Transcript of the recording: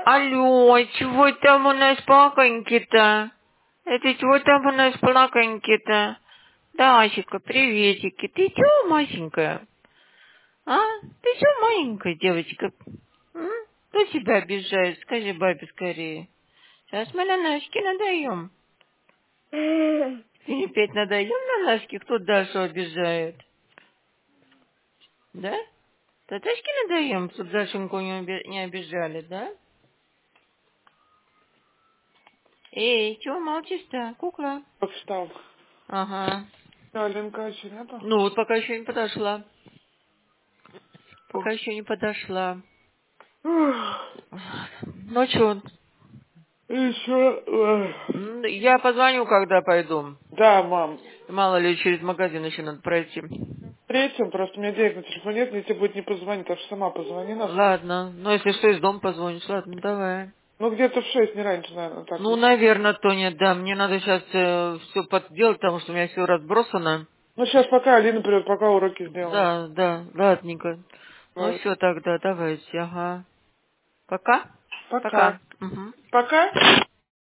Алло, чего там у нас плаканьки-то? Это чего там у нас плаканьки-то? Дасика, приветики. Ты чего, Масенька? А? Ты чего, маленькая девочка? М? Кто тебя обижает? Скажи бабе скорее. Сейчас мы на ножки надаем. И опять надаем на ножки? Кто Дашу обижает? Да? Таташки надаем, чтобы Дашеньку не обижали, да? Эй, чего молчишь-то, кукла? Встал. Ага. Да, Ленка еще нету? Ну вот пока еще не подошла. Пока еще не подошла. Ну что, Еще... я позвоню, когда пойду. Да, мам. Мало ли, через магазин еще надо пройти. Третьим, просто у меня денег на телефоне нет, мне тебе будет не позвонить, так что сама позвони нас. Ладно, ну если что, из дома позвонишь. Ладно, давай. Ну, где-то в 6, не раньше, наверное, так Ну, вот. наверное, Тоня, да. Мне надо сейчас все подделать, потому что у меня все разбросано. Ну, сейчас пока Алина придет, пока уроки сделаем. Да, да, ладненько. Ну Ладно. все тогда, давайте, ага. Пока? Пока. Пока. Мгм. Пока?